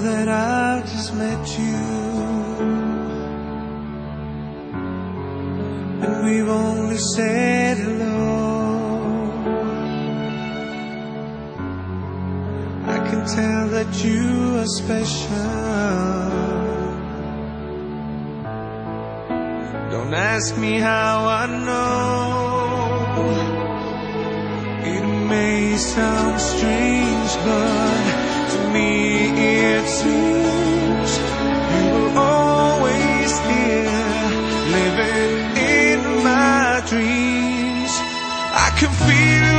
that I've just met you, and we've only said hello. I can tell that you are special. Don't ask me how I know. It may sound strange, but to me it seems you were always here, living in my dreams. I can feel